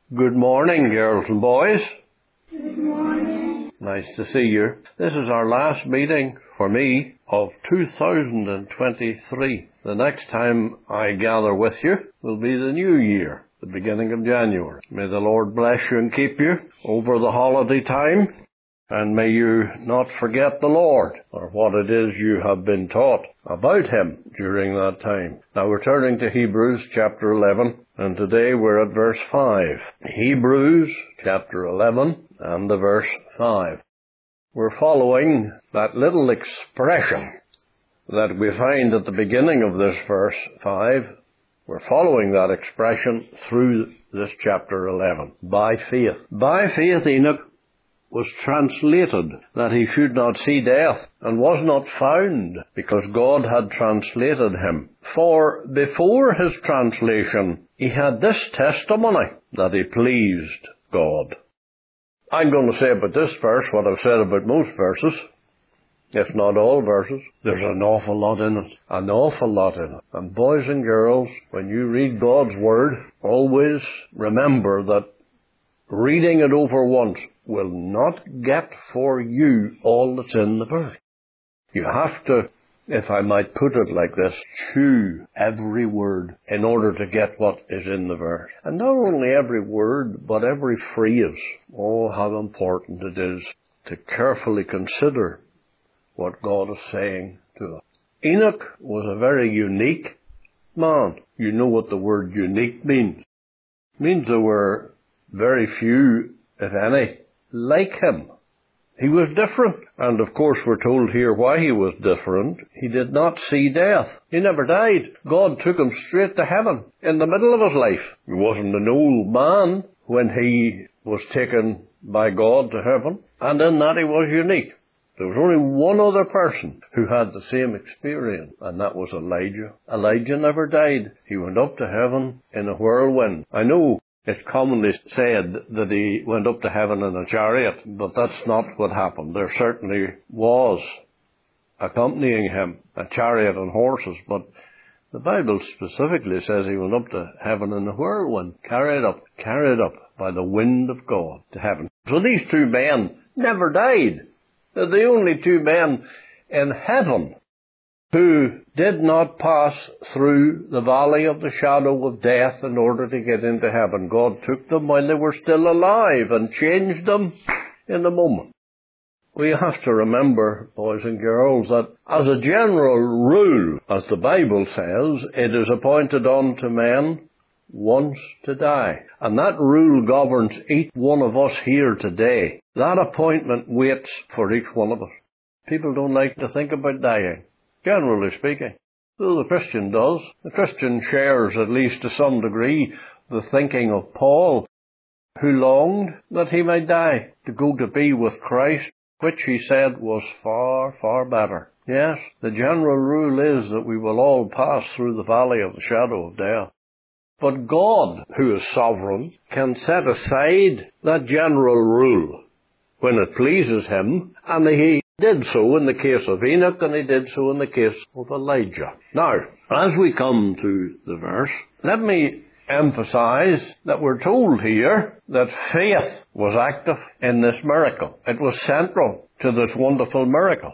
Good morning, girls and boys. Good morning. Nice to see you. This is our last meeting for me of 2023. The next time I gather with you will be the new year, the beginning of January. May the Lord bless you and keep you over the holiday time, and may you not forget the Lord or what it is you have been taught about Him during that time. Now we're turning to Hebrews chapter 11, and today we're at verse 5. Hebrews chapter 11 and the verse 5. We're following that little expression that we find at the beginning of this verse 5. We're following that expression through this chapter 11. By faith. By faith Enoch was translated that he should not see death, and was not found, because God had translated him. For before his translation he had this testimony, that he pleased God. I'm going to say about this verse what I've said about most verses, if not all verses. There's an awful lot in it. An awful lot in it. And boys and girls, when you read God's Word, always remember that reading it over once will not get for you all that's in the verse. You have to, if I might put it like this, chew every word in order to get what is in the verse. And not only every word, but every phrase. Oh, how important it is to carefully consider what God is saying to us. Enoch was a very unique man. You know what the word unique means. It means there were very few, if any, like him. He was different. And of course we're told here why he was different. He did not see death. He never died. God took him straight to heaven in the middle of his life. He wasn't an old man when he was taken by God to heaven. And in that he was unique. There was only one other person who had the same experience, and that was Elijah. Elijah never died. He went up to heaven in a whirlwind. I know it's commonly said that he went up to heaven in a chariot, but that's not what happened. There certainly was accompanying him a chariot and horses, but the Bible specifically says he went up to heaven in a whirlwind, carried up by the wind of God to heaven. So these two men never died. They're the only two men in heaven who did not pass through the valley of the shadow of death in order to get into heaven. God took them while they were still alive and changed them in a moment. We have to remember, boys and girls, that as a general rule, as the Bible says, it is appointed unto men once to die. And that rule governs each one of us here today. That appointment waits for each one of us. People don't like to think about dying, generally speaking. Though the Christian does. The Christian shares, at least to some degree, the thinking of Paul, who longed that he might die, to go to be with Christ, which he said was far, far better. Yes, the general rule is that we will all pass through the valley of the shadow of death. But God, who is sovereign, can set aside that general rule when it pleases him, and he did so in the case of Enoch, and he did so in the case of Elijah. Now, as we come to the verse, let me emphasize that we're told here that faith was active in this miracle. It was central to this wonderful miracle.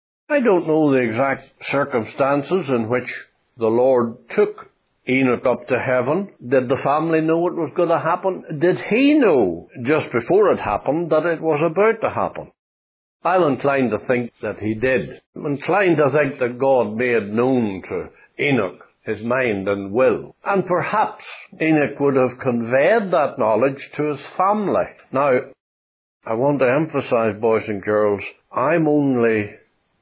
I don't know the exact circumstances in which the Lord took Enoch up to heaven. Did the family know it was going to happen? Did he know just before it happened that it was about to happen? I'm inclined to think that he did. I'm inclined to think that God made known to Enoch his mind and will. And perhaps Enoch would have conveyed that knowledge to his family. Now, I want to emphasize, boys and girls, I'm only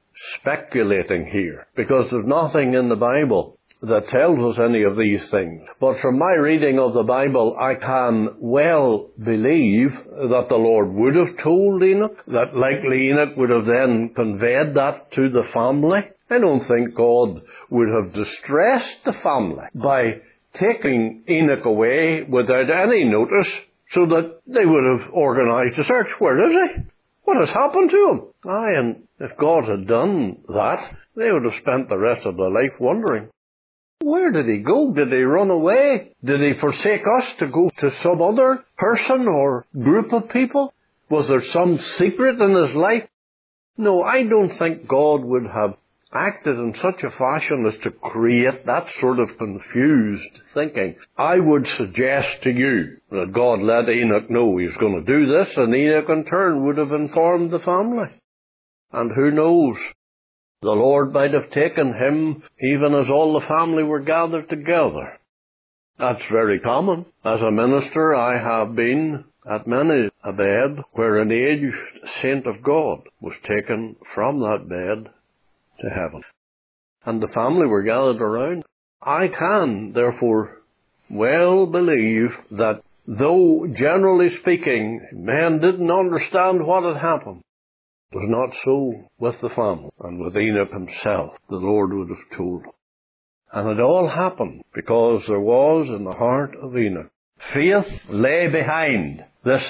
speculating here, because there's nothing in the Bible that tells us any of these things. But from my reading of the Bible, I can well believe that the Lord would have told Enoch, that likely Enoch would have then conveyed that to the family. I don't think God would have distressed the family by taking Enoch away without any notice, so that they would have organized a search. Where is he? What has happened to him? And if God had done that, they would have spent the rest of their life wondering. Where did he go? Did he run away? Did he forsake us to go to some other person or group of people? Was there some secret in his life? No, I don't think God would have acted in such a fashion as to create that sort of confused thinking. I would suggest to you that God let Enoch know he was going to do this, and Enoch in turn would have informed the family. And who knows? The Lord might have taken him even as all the family were gathered together. That's very common. As a minister, I have been at many a bed where an aged saint of God was taken from that bed to heaven. And the family were gathered around. I can, therefore, well believe that though, generally speaking, men didn't understand what had happened, it was not so with the family and with Enoch himself. The Lord would have told him. And it all happened because there was in the heart of Enoch faith lay behind this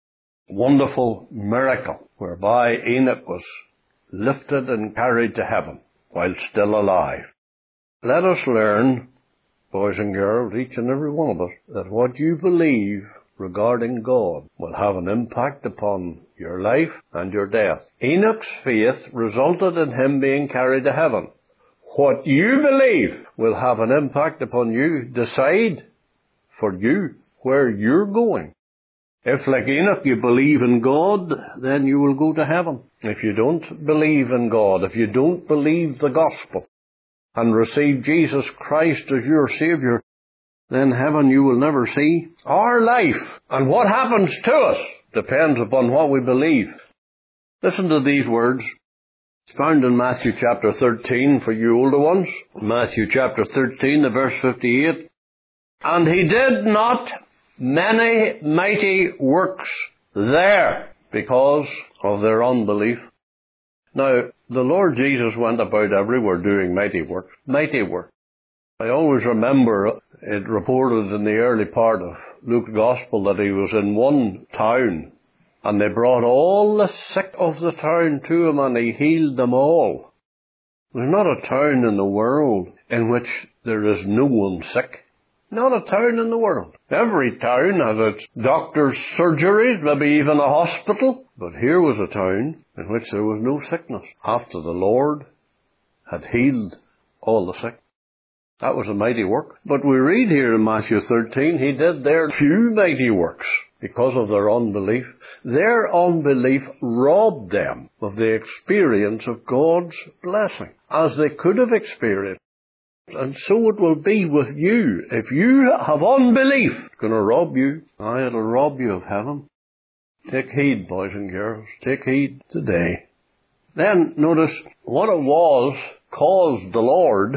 wonderful miracle whereby Enoch was lifted and carried to heaven while still alive. Let us learn, boys and girls, each and every one of us, that what you believe regarding God will have an impact upon your life and your death. Enoch's faith resulted in him being carried to heaven. What you believe will have an impact upon you. Decide for you where you're going. If, like Enoch, you believe in God, then you will go to heaven. If you don't believe in God, if you don't believe the gospel and receive Jesus Christ as your Savior, then heaven you will never see. Our life and what happens to us depends upon what we believe. Listen to these words. It's found in Matthew chapter 13 for you older ones. Matthew chapter 13, the verse 58. And he did not many mighty works there because of their unbelief. Now, the Lord Jesus went about everywhere doing mighty work. Mighty work. I always remember it reported in the early part of Luke's Gospel that he was in one town and they brought all the sick of the town to him and he healed them all. There's not a town in the world in which there is no one sick. Not a town in the world. Every town has its doctor's surgeries, maybe even a hospital. But here was a town in which there was no sickness after the Lord had healed all the sick. That was a mighty work. But we read here in Matthew 13, he did there few mighty works because of their unbelief. Their unbelief robbed them of the experience of God's blessing, as they could have experienced. And so it will be with you. If you have unbelief, it's going to rob you. It'll rob you of heaven. Take heed, boys and girls. Take heed today. Then notice what it was caused the Lord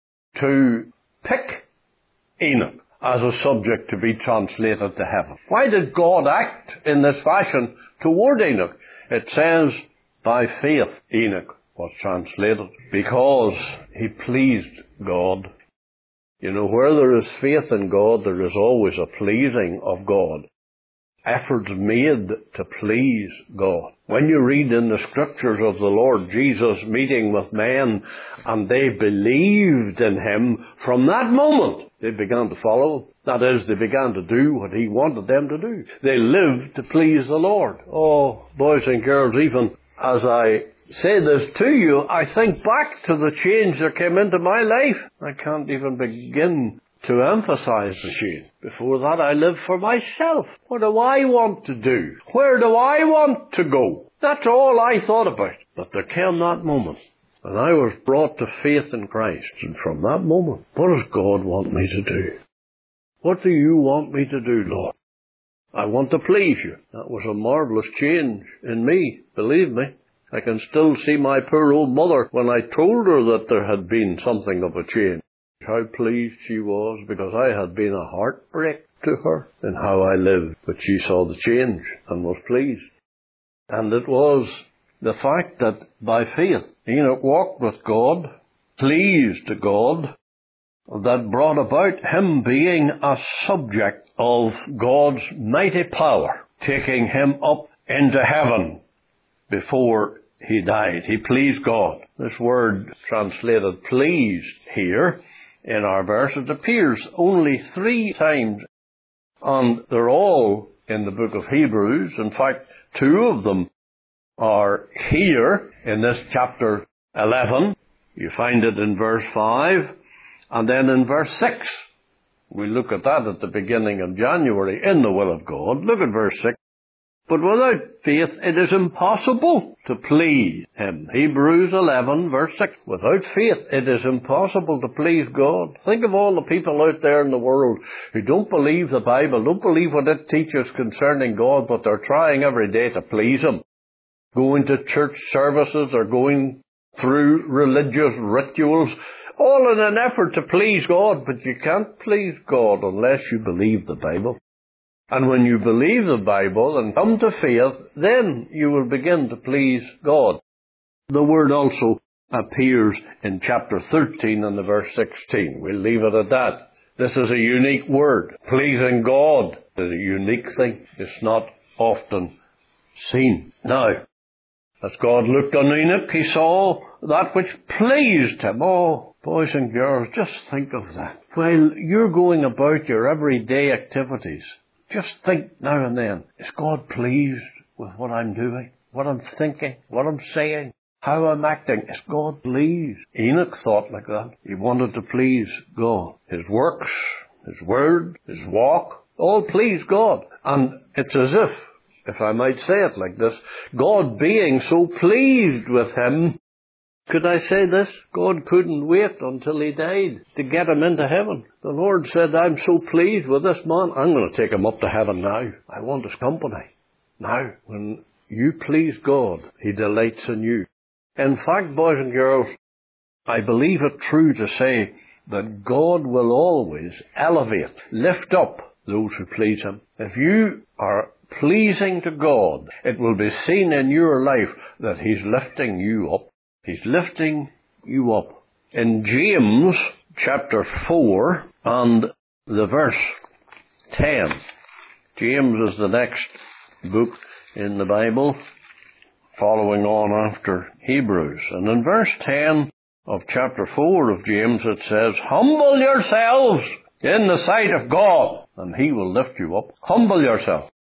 to pick Enoch as a subject to be translated to heaven. Why did God act in this fashion toward Enoch? It says, by faith Enoch was translated, because he pleased God. You know, where there is faith in God, there is always a pleasing of God. Efforts made to please God. When you read in the scriptures of the Lord Jesus meeting with men and they believed in him, from that moment they began to follow him. That is, they began to do what he wanted them to do. They lived to please the Lord. Oh, boys and girls, even as I say this to you, I think back to the change that came into my life. I can't even begin to emphasize the change. Before that, I lived for myself. What do I want to do? Where do I want to go? That's all I thought about. But there came that moment, and I was brought to faith in Christ. And from that moment, what does God want me to do? What do you want me to do, Lord? I want to please you. That was a marvelous change in me, believe me. I can still see my poor old mother when I told her that there had been something of a change. How pleased she was, because I had been a heartbreak to her in how I lived. But she saw the change and was pleased. And it was the fact that by faith Enoch walked with God, pleased God, that brought about him being a subject of God's mighty power, taking him up into heaven before he died. He pleased God. This word translated pleased here in our verse. It appears only 3 times, and they're all in the book of Hebrews. In fact, 2 of them are here in this chapter 11. You find it in verse 5, and then in verse 6. We look at that at the beginning of January in the will of God. Look at verse 6. But without faith it is impossible to please Him. Hebrews 11 verse 6. Without faith it is impossible to please God. Think of all the people out there in the world who don't believe the Bible, don't believe what it teaches concerning God, but they're trying every day to please Him. Going to church services or going through religious rituals, all in an effort to please God. But you can't please God unless you believe the Bible. And when you believe the Bible and come to faith, then you will begin to please God. The word also appears in chapter 13 and the verse 16. We'll leave it at that. This is a unique word. Pleasing God is a unique thing. It's not often seen. Now, as God looked on Enoch, He saw that which pleased Him. Oh, boys and girls, just think of that. While you're going about your everyday activities, just think now and then, is God pleased with what I'm doing, what I'm thinking, what I'm saying, how I'm acting? Is God pleased? Enoch thought like that. He wanted to please God. His works, his word, his walk, all pleased God. And it's as if I might say it like this, God being so pleased with him, could I say this? God couldn't wait until he died to get him into heaven. The Lord said, I'm so pleased with this man, I'm going to take him up to heaven now. I want his company. Now, when you please God, He delights in you. In fact, boys and girls, I believe it true to say that God will always elevate, lift up those who please Him. If you are pleasing to God, it will be seen in your life that He's lifting you up. He's lifting you up. In James chapter 4 and the verse 10, James is the next book in the Bible, following on after Hebrews. And in verse 10 of chapter 4 of James it says, humble yourselves in the sight of God, and He will lift you up. Humble yourself.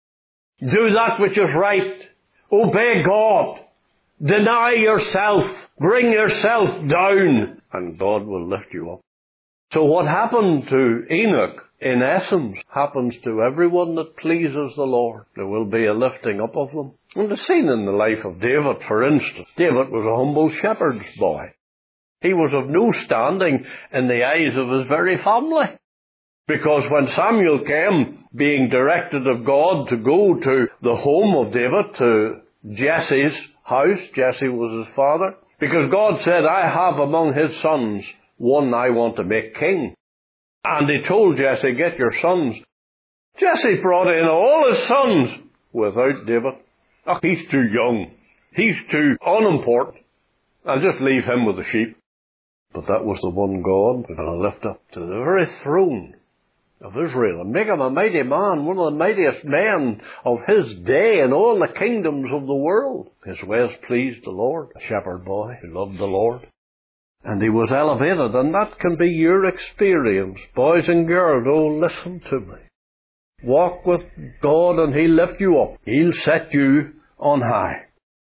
Do that which is right. Obey God. Deny yourself. Bring yourself down, and God will lift you up. So what happened to Enoch, in essence, happens to everyone that pleases the Lord. There will be a lifting up of them. And it's seen in the life of David, for instance. David was a humble shepherd's boy. He was of no standing in the eyes of his very family. Because when Samuel came, being directed of God to go to the home of David, to Jesse's house, Jesse was his father, because God said, I have among his sons one I want to make king. And He told Jesse, get your sons. Jesse brought in all his sons without David. Oh, he's too young. He's too unimportant. I'll just leave him with the sheep. But that was the one God was going to lift up to the very throne of Israel and make him a mighty man, one of the mightiest men of his day in all the kingdoms of the world. His ways pleased the Lord, a shepherd boy who loved the Lord. And he was elevated, and that can be your experience. Boys and girls, oh, listen to me. Walk with God and He'll lift you up. He'll set you on high.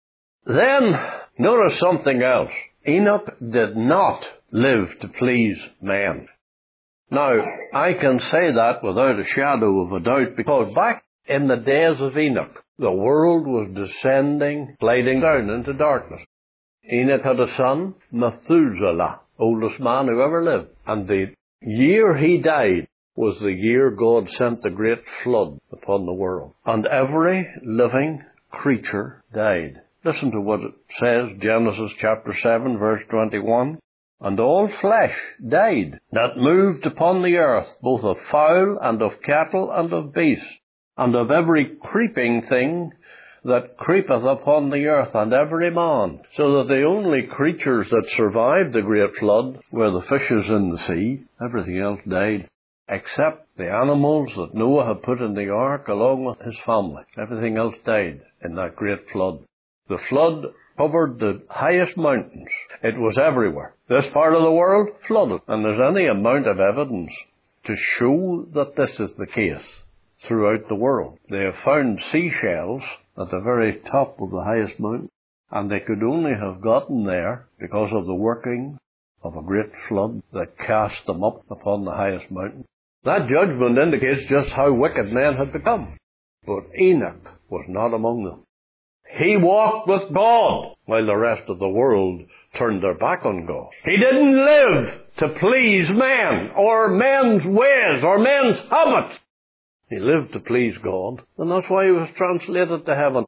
Then, notice something else. Enoch did not live to please man. Now, I can say that without a shadow of a doubt, because back in the days of Enoch, the world was descending, sliding down into darkness. Enoch had a son, Methuselah, oldest man who ever lived. And the year he died was the year God sent the great flood upon the world. And every living creature died. Listen to what it says, Genesis chapter 7, verse 21. And all flesh died that moved upon the earth, both of fowl and of cattle and of beasts, and of every creeping thing that creepeth upon the earth, and every man. So that the only creatures that survived the great flood were the fishes in the sea. Everything else died, except the animals that Noah had put in the ark along with his family. Everything else died in that great flood. The flood covered the highest mountains. It was everywhere. This part of the world flooded. And there's any amount of evidence to show that this is the case throughout the world. They have found seashells at the very top of the highest mountain, and they could only have gotten there because of the working of a great flood that cast them up upon the highest mountain. That judgment indicates just how wicked men had become. But Enoch was not among them. He walked with God while the rest of the world turned their back on God. He didn't live to please men or men's ways or men's habits. He lived to please God, and that's why he was translated to heaven.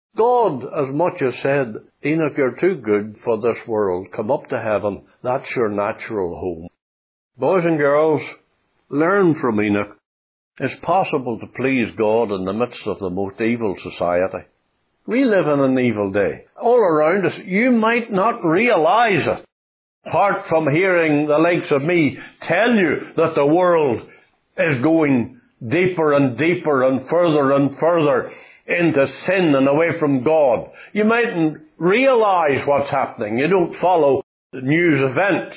God as much as said, Enoch, you're too good for this world. Come up to heaven. That's your natural home. Boys and girls, learn from Enoch. It's possible to please God in the midst of the most evil society. We live in an evil day. All around us, you might not realize it. Apart from hearing the likes of me tell you that the world is going deeper and deeper and further into sin and away from God. You mightn't realize what's happening. You don't follow the news events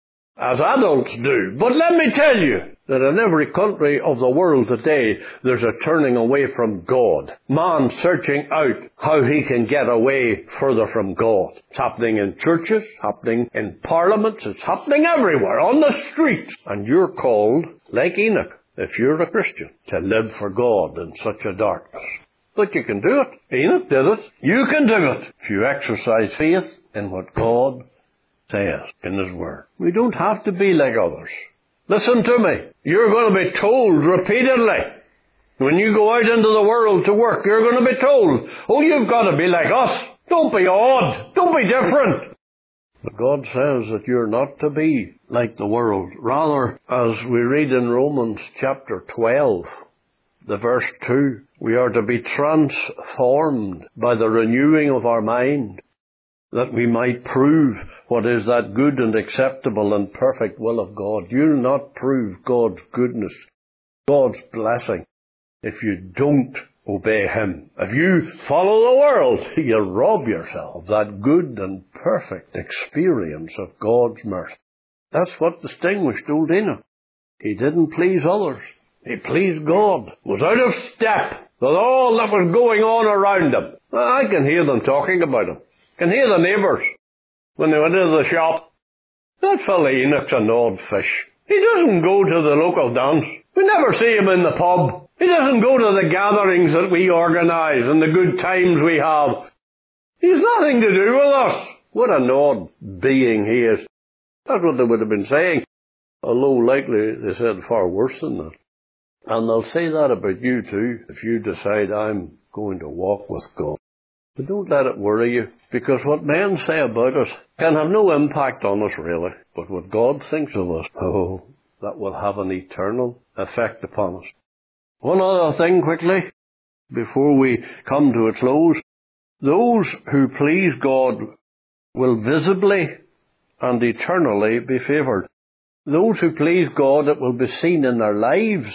as adults do. But let me tell you that in every country of the world today, there's a turning away from God. Man searching out how he can get away further from God. It's happening in churches, happening in parliaments, it's happening everywhere, on the streets. And you're called, like Enoch, if you're a Christian, to live for God in such a darkness. But you can do it. Enoch did it. You can do it if you exercise faith in what God says in His Word. We don't have to be like others. Listen to me. You're going to be told repeatedly, when you go out into the world to work, you're going to be told, oh, you've got to be like us. Don't be odd. Don't be different. But God says that you're not to be like the world. Rather, as we read in Romans chapter 12, the verse 2, we are to be transformed by the renewing of our mind, that we might prove what is that good and acceptable and perfect will of God. You'll not prove God's goodness, God's blessing, if you don't obey Him. If you follow the world, you rob yourself of that good and perfect experience of God's mercy. That's what distinguished old Enoch. He didn't please others. He pleased God. Was out of step with all that was going on around him. I can hear them talking about him. I can hear the neighbours when they went into the shop. That fellow Enoch's an odd fish. He doesn't go to the local dance. We never see him in the pub. He doesn't go to the gatherings that we organise and the good times we have. He's nothing to do with us. What an odd being he is. That's what they would have been saying. Although likely they said far worse than that. And they'll say that about you too, if you decide I'm going to walk with God. But don't let it worry you, because what men say about us can have no impact on us really. But what God thinks of us, oh, that will have an eternal effect upon us. One other thing quickly, before we come to a close. Those who please God will visibly and eternally be favoured. Those who please God, it will be seen in their lives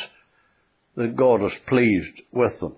that God is pleased with them.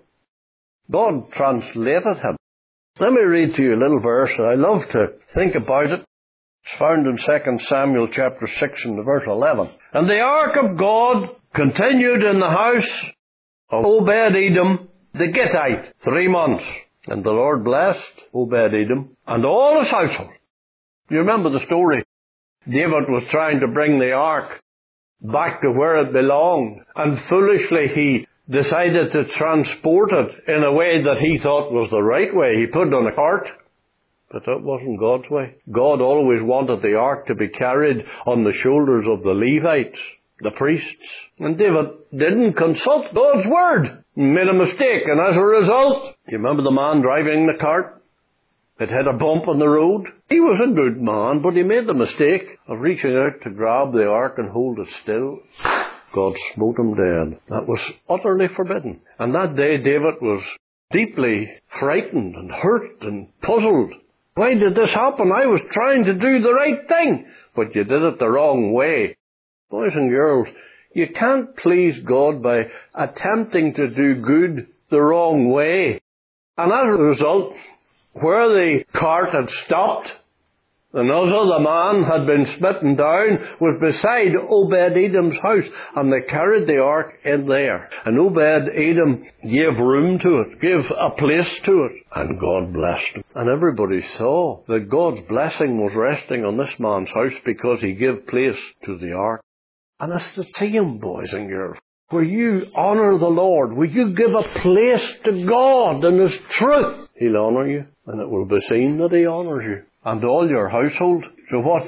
God translated him. Let me read to you a little verse. I love to think about it. It's found in 2 Samuel chapter 6 and verse 11. And the ark of God continued in the house of Obed-Edom the Gittite 3 months. And the Lord blessed Obed-Edom and all his household. You remember the story? David was trying to bring the ark back to where it belonged, and foolishly he decided to transport it in a way that he thought was the right way. He put it on a cart, but that wasn't God's way. God always wanted the ark to be carried on the shoulders of the Levites, the priests. And David didn't consult God's word. He made a mistake, and as a result, you remember the man driving the cart? It had a bump on the road. He was a good man, but he made the mistake of reaching out to grab the ark and hold it still. God smote him dead. That was utterly forbidden. And that day David was deeply frightened and hurt and puzzled. Why did this happen? I was trying to do the right thing. But you did it the wrong way. Boys and girls, you can't please God by attempting to do good the wrong way. And as a result, where the cart had stopped, and Uzzah, the man, had been smitten down, was beside Obed-Edom's house, and they carried the ark in there. And Obed-Edom gave room to it, gave a place to it, and God blessed him. And everybody saw that God's blessing was resting on this man's house because he gave place to the ark. And it's the same, boys and girls. Where you honour the Lord, will you give a place to God and His truth, He'll honour you, and it will be seen that He honours you. And all your household. So what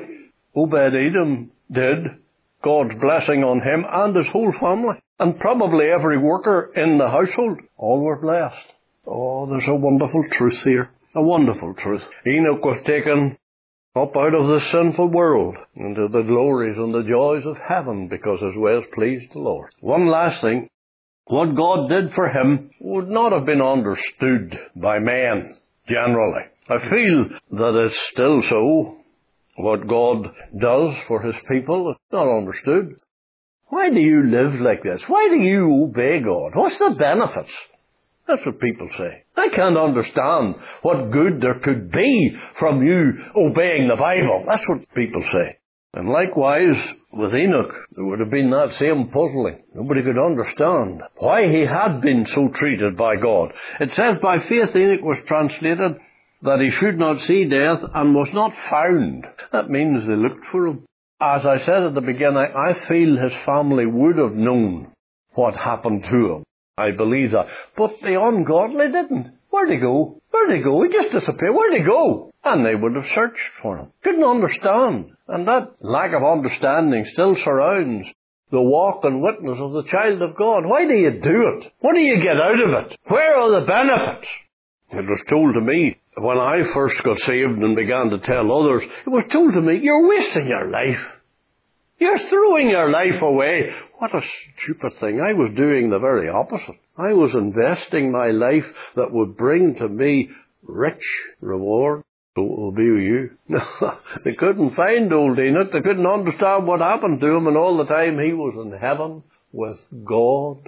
Obed-Edom did, God's blessing on him and his whole family. And probably every worker in the household, all were blessed. Oh, there's a wonderful truth here. A wonderful truth. Enoch was taken up out of this sinful world into the glories and the joys of heaven because his ways pleased the Lord. One last thing. What God did for him would not have been understood by men generally. I feel that it's still so. What God does for His people is not understood. Why do you live like this? Why do you obey God? What's the benefits? That's what people say. I can't understand what good there could be from you obeying the Bible. That's what people say. And likewise, with Enoch, there would have been that same puzzling. Nobody could understand why he had been so treated by God. It says, by faith Enoch was translated that he should not see death and was not found. That means they looked for him. As I said at the beginning, I feel his family would have known what happened to him. I believe that. But the ungodly didn't. Where'd he go? Where'd he go? He just disappeared. Where'd he go? And they would have searched for him. Couldn't understand. And that lack of understanding still surrounds the walk and witness of the child of God. Why do you do it? What do you get out of it? Where are the benefits? It was told to me when I first got saved and began to tell others, it was told to me, you're wasting your life. You're throwing your life away. What a stupid thing. I was doing the very opposite. I was investing my life that would bring to me rich reward. So it will be with you. They couldn't find old Enoch. They couldn't understand what happened to him, and all the time he was in heaven with God,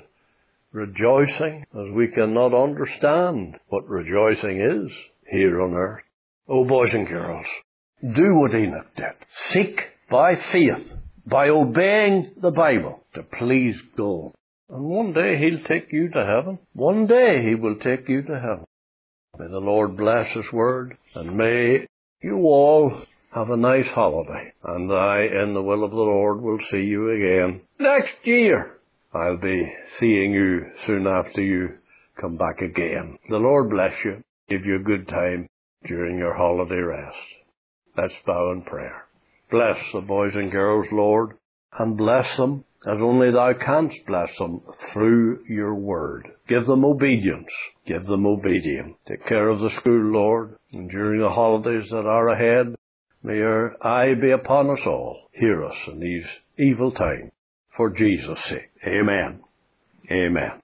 rejoicing as we cannot understand what rejoicing is here on earth. Oh, boys and girls, do what Enoch did. Seek by faith, by obeying the Bible, to please God. And one day He'll take you to heaven. One day He will take you to heaven. May the Lord bless His word, and may you all have a nice holiday. And I, in the will of the Lord, will see you again next year. I'll be seeing you soon after you come back again. The Lord bless you, give you a good time during your holiday rest. Let's bow in prayer. Bless the boys and girls, Lord, and bless them as only Thou canst bless them through Your word. Give them obedience. Give them obedience. Take care of the school, Lord, and during the holidays that are ahead, may Your eye be upon us all. Hear us in these evil times. For Jesus' sake. Amen. Amen.